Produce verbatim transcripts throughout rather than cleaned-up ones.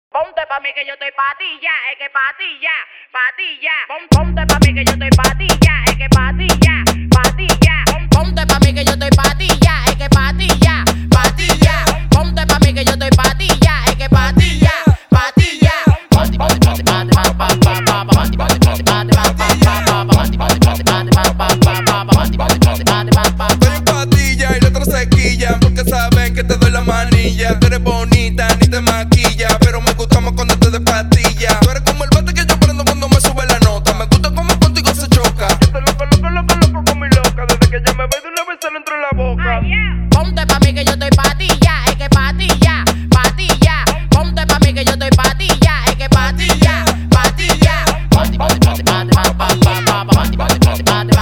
Ponte pa' mí que yo estoy pa' ti ya, es que pa' ti ya, pa' ti ya. Pon- Ponte pa' mí que yo estoy pa' ti ya, es que pa' ti ya, pa' ti ya. Pon- Ponte pa' mí que yo estoy pa' ti ya, es que pa' ti ya, pa' ti ya. Pon- Ponte pa' mí que yo estoy pa' ti ya, es que pa' ti ya, pa' ti ya. Pon- pon- pon- pa- pa- pa- pa- pa- pa- pon- pon- pon- pa- pa- pa- pa- pa- pon- pon- pon- pa- pa- pa- pa- pa- pon- pon- pon- pa- pa- pa- Estoy en patilla y la otra se quilla porque saben que te doy la manilla. Tú eres bonita, ni te maquilla, pero me gusta más cuando te de patilla. Tú eres como el bate que yo prendo cuando me sube la nota. Me gusta como contigo se choca. Estoy loco, loco, loco, loco con mi loca. Desde que ella me ve de una vez se le entró en la boca. Ponte pa' mí que yo estoy pa' ti ya, es que pa' ti ya, pa' ti ya. Ponte pa' mí que yo estoy pa' ti ya, es que pa' ti ya, pa' ti ya. Ponte pa' mí que yo estoy pa' ti ya, es que pa' ti ya, pa' ti ya.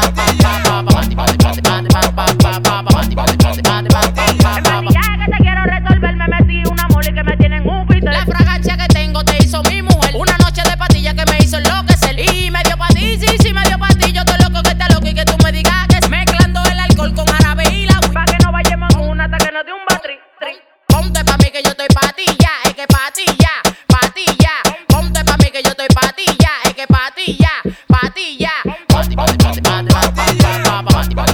Que te quiero resolver, me metí una mole que me tiene en un pito. La fragancia que tengo te hizo mi mujer. Una noche de patilla que me hizo enloquecer. Y me dio pa' ti, sí, sí, me dio pa' ti. Yo estoy loco que está loco y que tú me digas que es mezclando el alcohol con jarabe y la weed. Pa' que no vayamos en una hasta que nos dé un batri. tri. Ponte pa' mí que yo estoy pa' ti ya, es que pa' ti ya, pa' ti ya. Ponte pa' mí que yo estoy pa' ti ya, es que pa' ti ya, pa' ti ya. Ponte pa' mí que yo estoy pa' ti ya, es que pa' ti ya, pa' ti ya.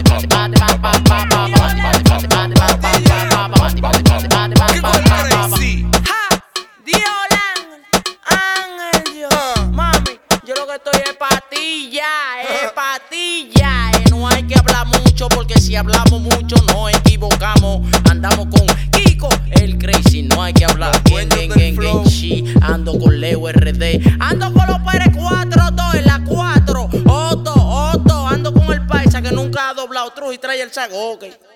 Ja, Diolan, Ángel, Dios. Mami, yo lo que estoy es patilla, es patilla. Eh, no hay que hablar mucho porque si hablamos mucho nos equivocamos. Andamos con Kiko, el crazy, no hay que hablar. Gang, gang, gang, gang, she. Ando con Leo R D, ando con los Pérez cuatro, dos en la cuatro. Otto, Otto, ando con el paisa que nunca ha doblado trujo y trae el saco, ok.